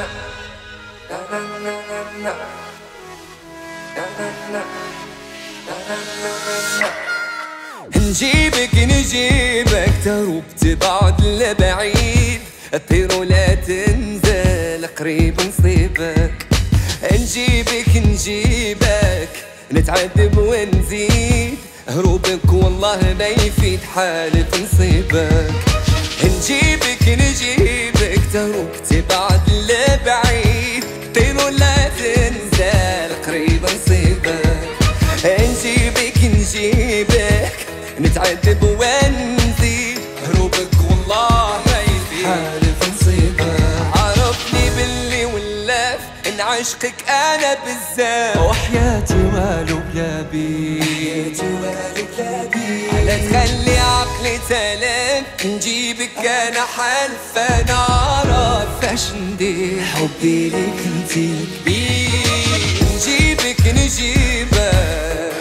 نجيبك نجيبك تروب تبعد لبعيد، طير ولا تنزل قريب نصيبك. نجيبك نجيبك نتعذب ونزيد، هروبك والله ما يفيد حالف نصيبك. نجيبك نجيبك تروب تبعد لبعيد، طير ولا تنزل قريب نصيبك. نجيبك نجيبك نتعذب ونزيد، هروبك والله ما يفيد حالف نصيبك. عرفني باللي ولف ان عشقك انا بالذات، وحياتي والو بلا بيك، على تخلي عقلي تلف. نجيبك انا حلف انا عارف اش ندير، حبي ليك انتي كبير. نجيبك نجيبك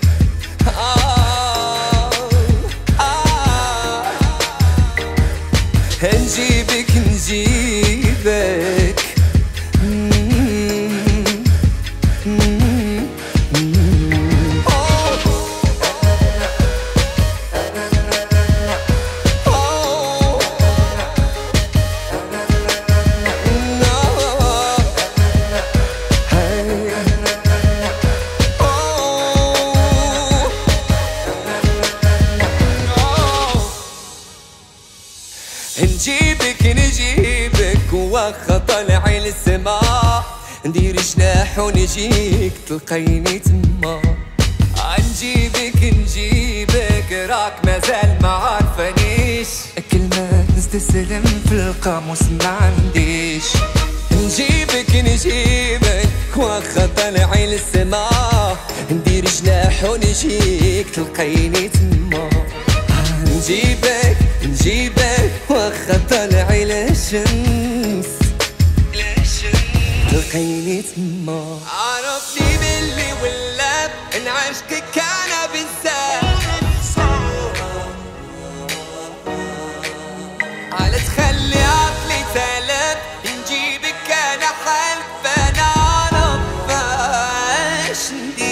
نجيبك نجيبك نجيبك نجيبك واخا طالعي للسما، ندير جناح ونجيك تلقيني تما. نجيبك نجيبك راك مازال ما عارفانيش، كلمات نستسلم في القاموس ما عنديش. نجيبك نجيبك واخا طالعي للسما، ندير جناح ونجيك تلقيني تما. نجيبك نجيبك واخا طالعي للشمس تلقيني تما. عرفني باللي ولاب ان عشقك انا بالذات، على تخلي عقلي تلف. نجيبك انا حلف انا عارف اش ندير.